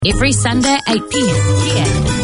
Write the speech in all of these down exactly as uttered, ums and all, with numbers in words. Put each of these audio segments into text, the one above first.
Every Sunday, eight p m here.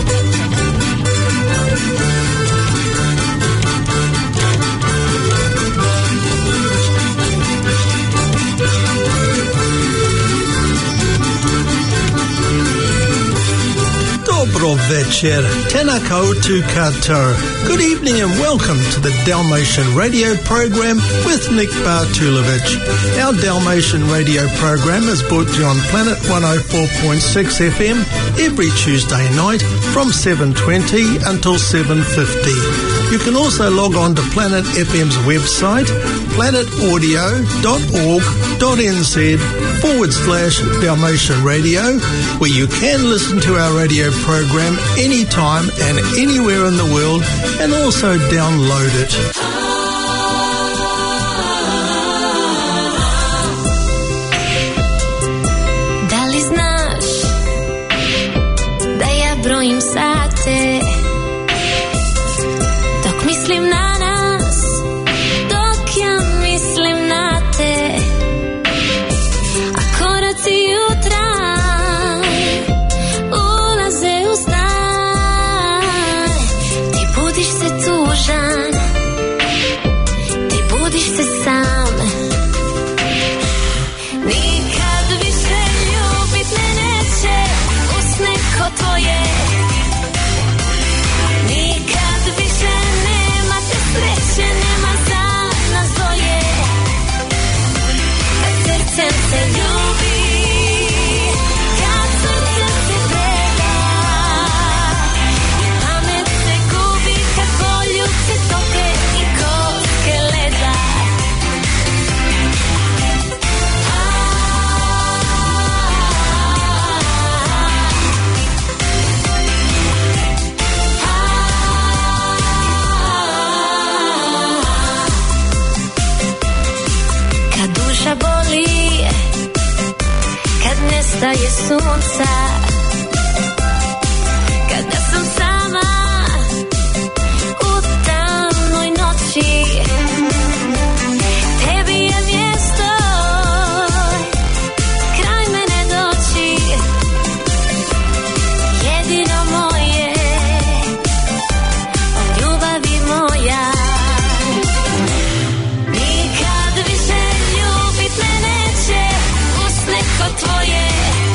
Dobro večer, tena koutou katoa. Good evening and welcome to the Dalmatian Radio Program with Nick Bartulovich. Our Dalmatian Radio Program is brought to you on Planet one oh four point six F M every Tuesday night from seven twenty until seven fifty. You can also log on to Planet F M's website, planet audio dot org dot n z forward slash Dalmatian Radio, where you can listen to our radio program anytime and anywhere in the world, and also download it. Da li znaš da ja brojim sate dok mislim na nas, dok ja mislim na te, a koraci jutra ulaze u stan. Ti budiš se tužan, ti budiš se sam. Nikad više ljubit me neće usne ko tvoje. Nikad više nema te sreće, nema za nas dvoje. Kad srcem se ljubi, kad srcem se preda, i pamet se gubi kad poljubce tope i koske leda. Kad duša boli, kad nestaje sunca, kada sam sama u tamnoj noći, tebi je mjesto kraj mene doći, jedino moje, o ljubavi moja. Nikad više ljubit me neće usne ko tvoje.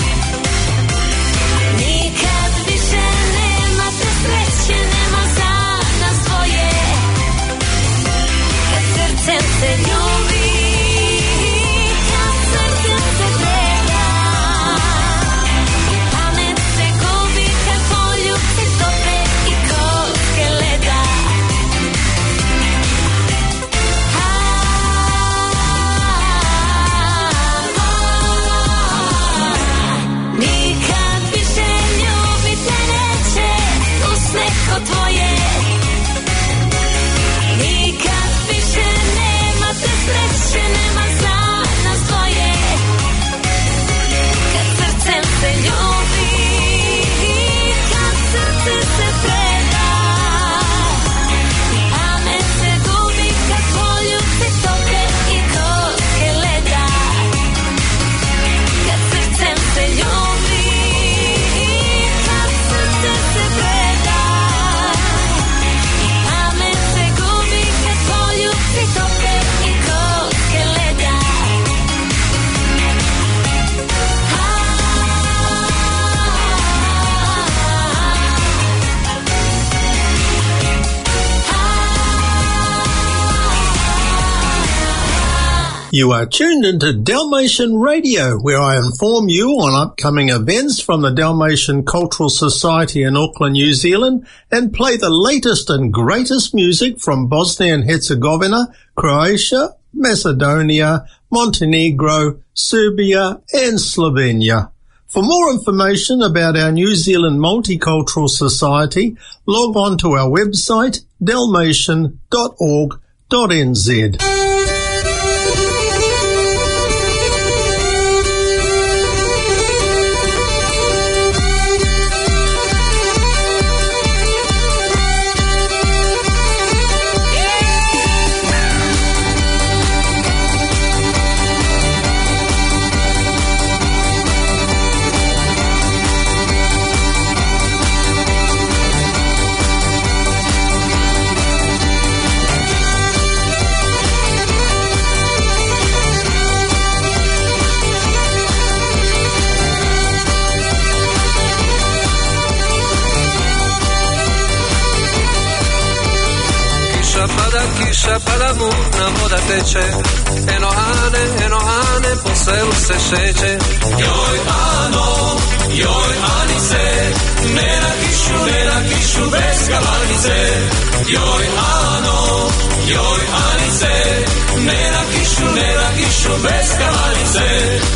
Nikad više nema te sreće, nema za nas dvoje. Kad srcem se ljubi, kad srcem se preda, i pamet se gubi kad poljubci tope i koske leda. Nikad više ljubit me neće usne ko tvoje. Nikad više nema te sreće, nema za nas dvoje. Kad srcem se ljubi, kad srce se preda, i pamet se gubi kad poljubci tope i koske leda. Kad srcem se ljubi, kad srce se preda, i pamet se gubi kad poljubci tope i koske leda. You are tuned into Dalmatian Radio, where I inform you on upcoming events from the Dalmatian Cultural Society in Auckland, New Zealand, and play the latest and greatest music from Bosnia and Herzegovina, Croatia, Macedonia, Montenegro, Serbia, and Slovenia. For more information about our New Zealand Multicultural Society, log on to our website, dalmatian dot org dot n z. kiša pada, mutna voda teče, eno Ane, eno Ane, po selu se šeće. Joj Ano, joj Anice, ne na kišu, ne na kišu bez kavanice. Joj Ano, joj Anice, ne na kišu, ne na kišu bez kavanice.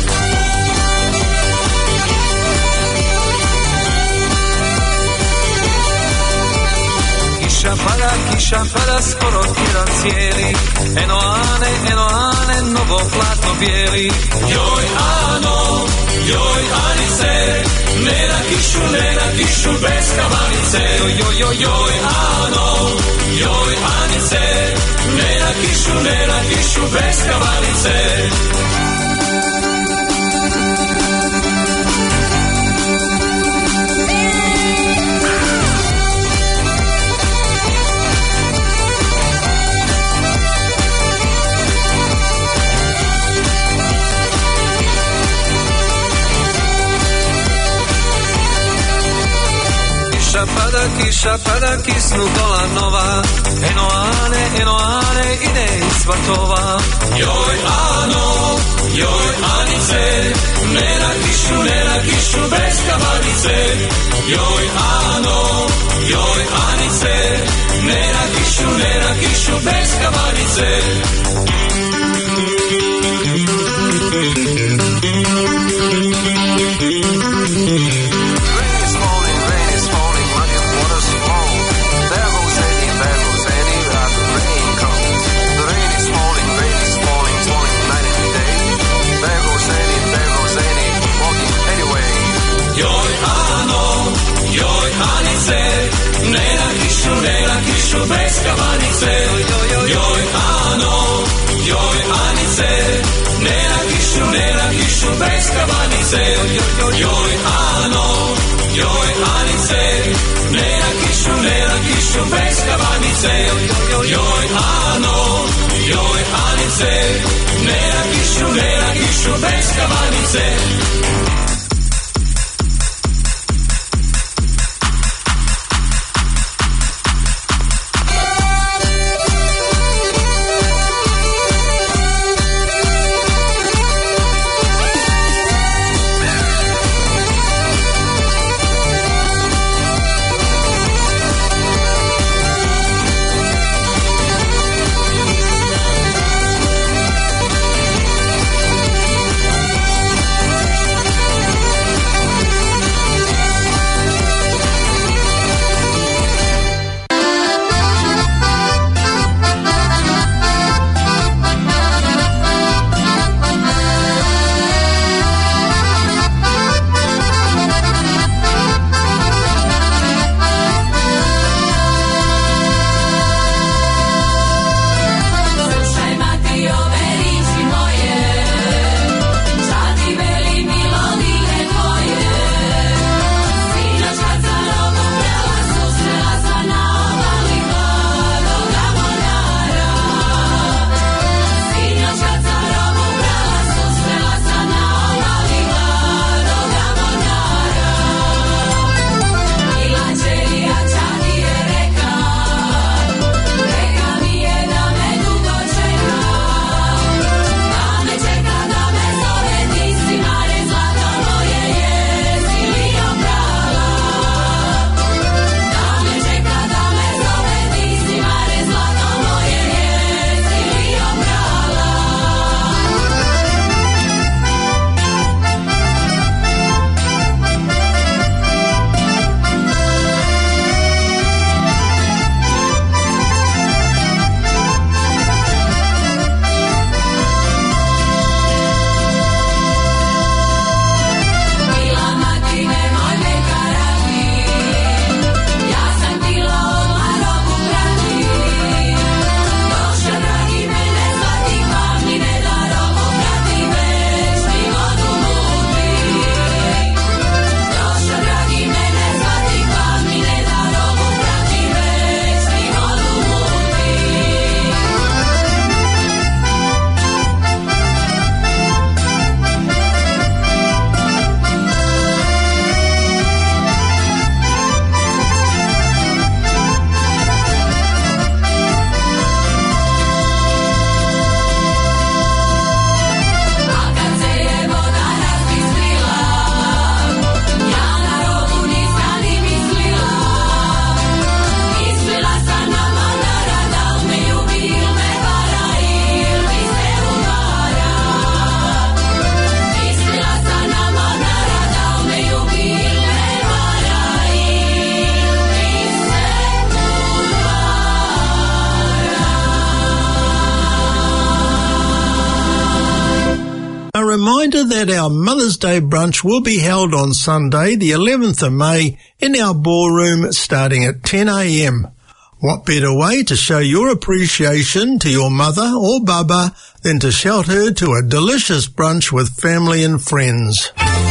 Kiša pada, kiša pada, skoro tjedan cijeli, eno Ane, eno Ane, novo platno bijeli. Joj Ano, joj Anice, ne na kišu, ne na kišu bez kavanice. Joj, joj, joj, joj Ano, joj Anice, ne na kišu, ne na kišu bez kavanice. Kiša pada, kiša pada, kisnu gola nova, eno Ane, eno Ane, ide iz svatova. Joj Ano, joj Anice, ne na kišu, ne na kišu bez kavanice. Joj Ano, joj Anice, ne na kišu, ne na kišu bez kavanice. Bez kavanice, joj Ano, joj Anice, ne na kišu, ne na kišu bez kavanice. Joj Ano, joj Anice, ne na kišu, ne na kišu bez kavanice. Joj Ano, joj Anice, ne na kišu, ne na kišu bez kavanice. reminder that our Mother's Day brunch will be held on Sunday, the eleventh of May, in our ballroom starting at ten a m. What better way to show your appreciation to your mother or baba than to shout her to a delicious brunch with family and friends?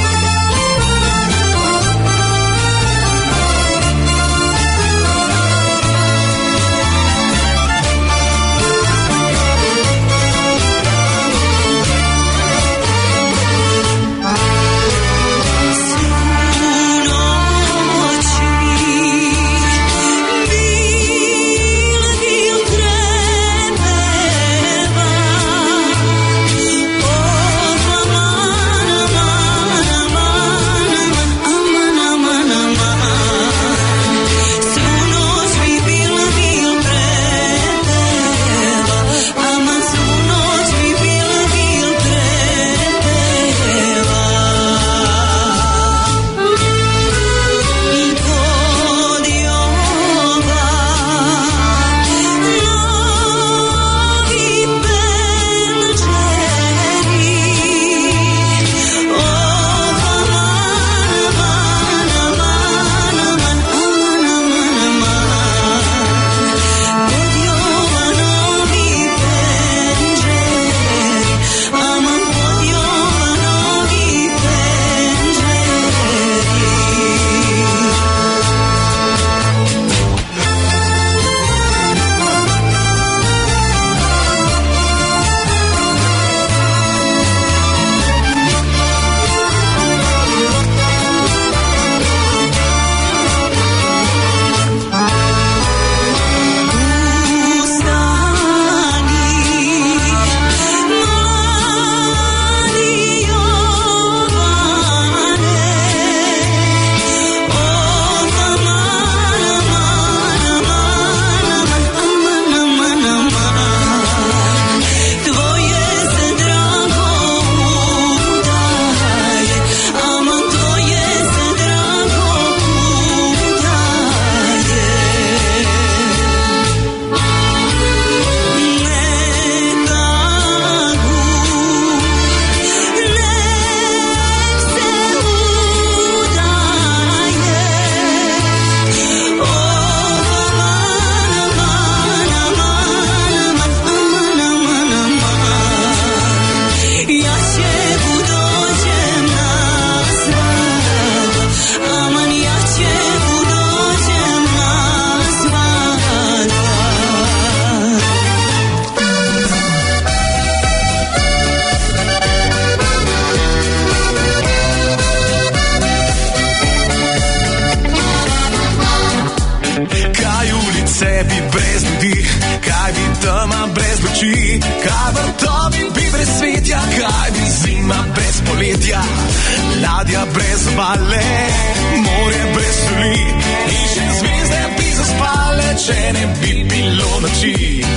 Kaj vrtovi bi brez svetja, kaj bi zima brez poletja, ladja brez obale, morje brez soli in še zvezde bi zaspale, če ne bi bilo noči.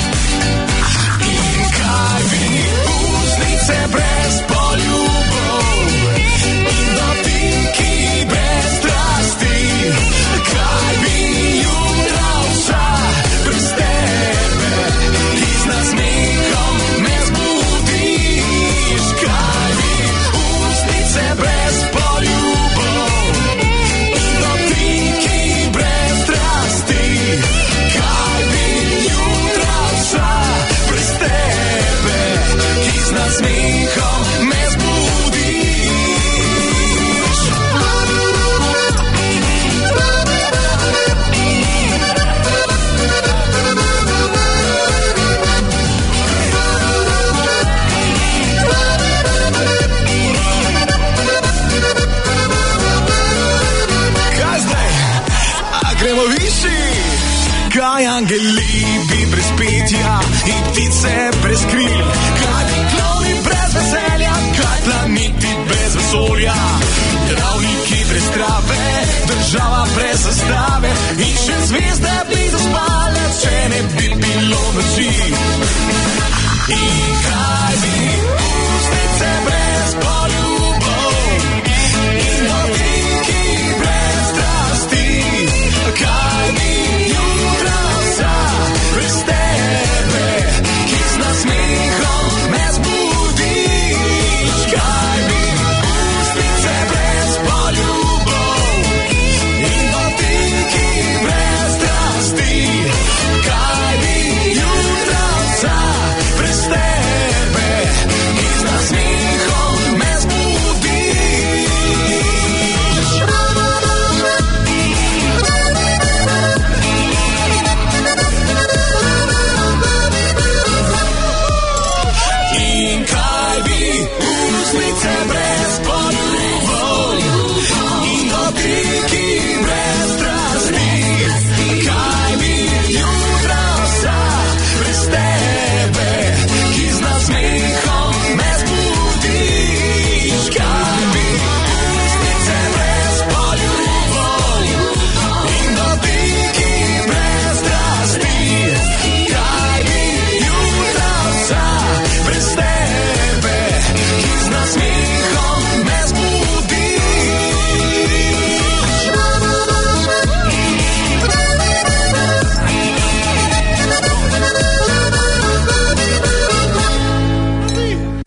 In kaj bi ustnice brez poljubov in dotiki brez strasti, kaj bi jutra vsa brez tebe, ki z nasmehom me zbudiš. Kaj bi ustnice brez poljubov in dotiki brez strasti, kaj bi jutra vsa brez tebe, ki z nasmehom me zbudiš. Gremo višji, kaj angeli bi brez petja in ptice brez kril, kaj bi klovni brez veselja, kaj planeti brez vesolja, travniki brez trave, država brez zastave in še zvezde bi zaspale, če ne bi bilo noči. In kaj bi ustnice brez poljubov in dotiki brez strasti, kaj bi jutra vsa brez tebe, ki z nasmehom me zbudiš. Kaj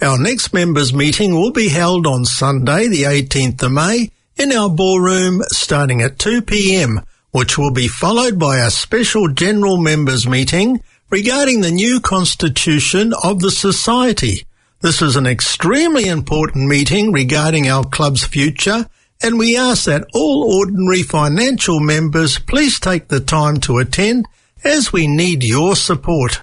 Our next members' meeting will be held on Sunday, the eighteenth of May, in our ballroom starting at two p.m, which will be followed by a special general members' meeting regarding the new constitution of the Society. This is an extremely important meeting regarding our club's future, and we ask that all ordinary financial members please take the time to attend, as we need your support.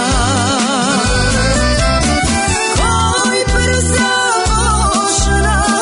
Koji prv započna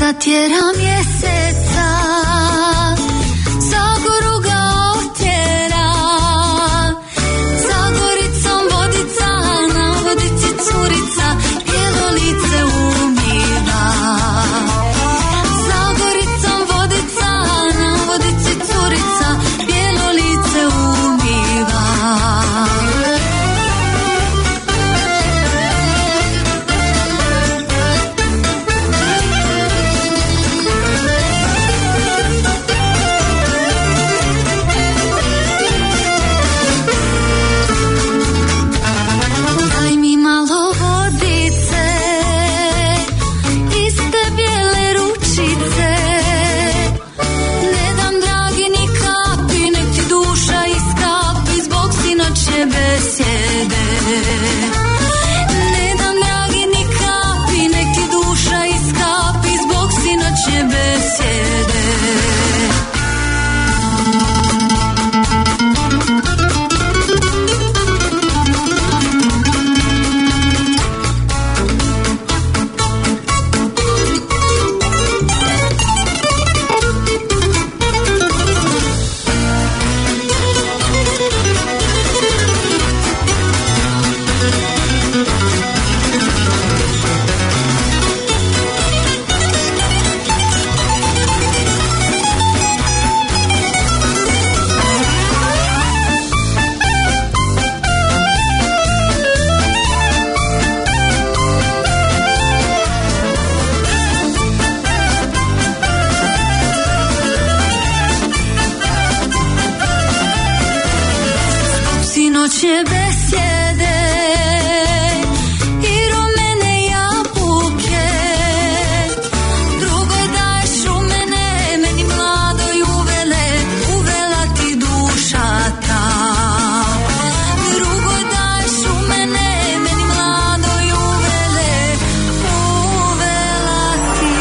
zatjera mjeseca, Zagoru ga otjera, Zagoricom vodica, na vodici curica, bijelo lice umiva. Zagoricom vodica, na vodici curica, bijelo lice umiva. Ne dam dragi ni kapi, nek ti duša iskapi zbog sinoćnje besjede. Sinoćnje besjede i rumene jabuke, drugo daješ u mene, meni mladoj uvele, uvela ti duša ta. Drugo daješ u mene, meni mladoj uvele, uvela ti.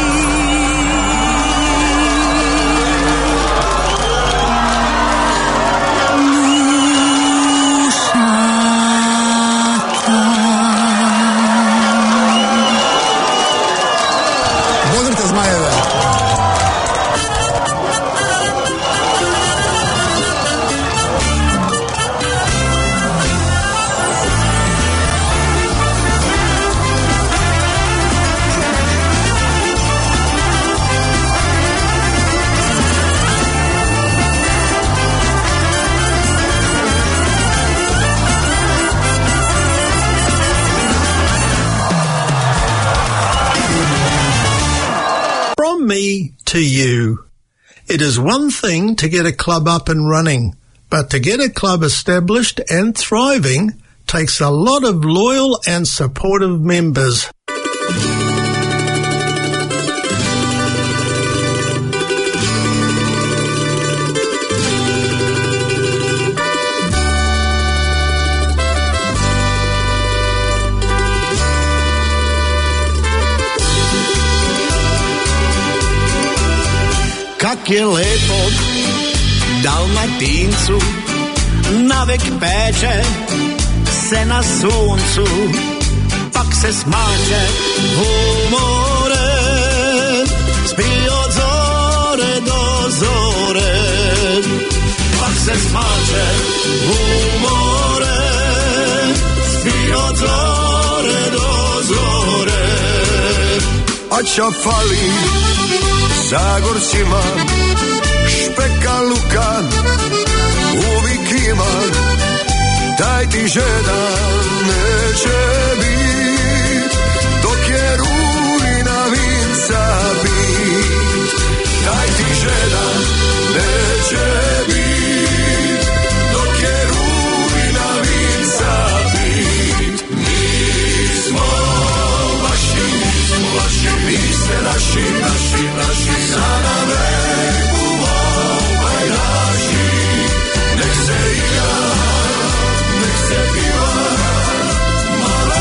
Bodrite zmajeve. From me to you. It is one thing to get a club up and running, but to get a club established and thriving takes a lot of loyal and supportive members. Kak je lepo Dalmatincu, navek peče se na suncu, pak se smaže u more, spi od zore do zore, pak se smaže u more, spi od zore do zore. A čo fali Zagorcima, špeka luka, uvijek ima, taj ti žedan neće bit, dok je rujna vinca bit. Taj ti žedan neće bit, dok je rujna vinca bit. Mi smo vaši, vaši, vi ste naši, naši, naši, za nam reku ovaj naši. Nek se igra, nek se piva, mala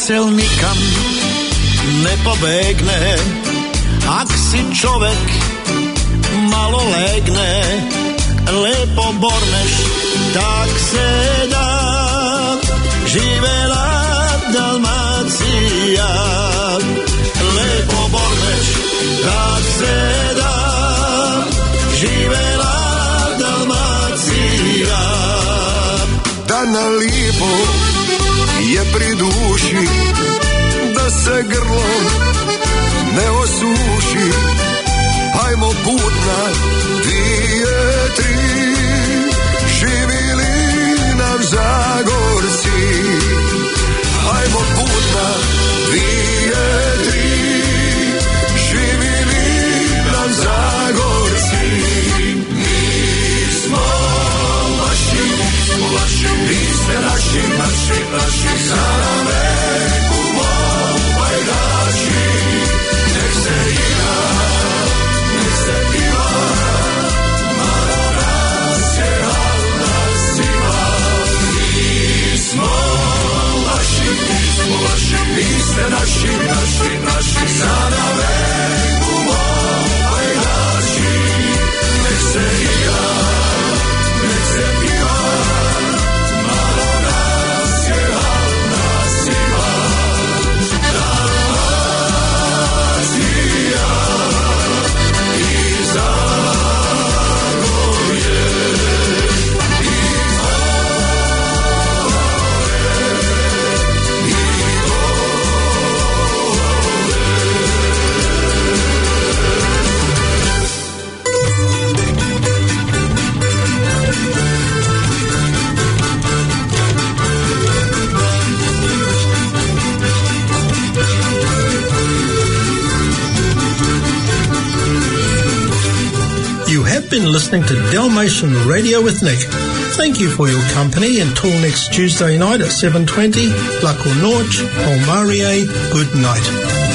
vesel nikam ne pobegne, ak si čovek malo legne, lepo borneš, tak se da. Živela Dalmacija, lepo borneš, tak se da. Živela Dalmacija. Da na lipo je pri duši, da se grlo ne osuši. Hajmo put na dvije, tri, živili nam Zagorci. Hajmo put na dvije, tri, živili nam Zagorci. Mi smo vaši, smo vaši, vi ste naši, naši, naši, za veku bajdaši. Nek se igra, nek se piva, malo nas je, al nas ima. Mi smo vaši, mi smo vaši, vi ste naši, naši, naši, za veku bajdaši. Nek se igra, nek se piva, malo nas je, al nas ima. Dalmacija i Zagorje i more i You have been listening to Dalmatian Radio with Nick. Thank you for your company. Until next Tuesday night at seven twenty, Lako Norch, Polmarie, good night.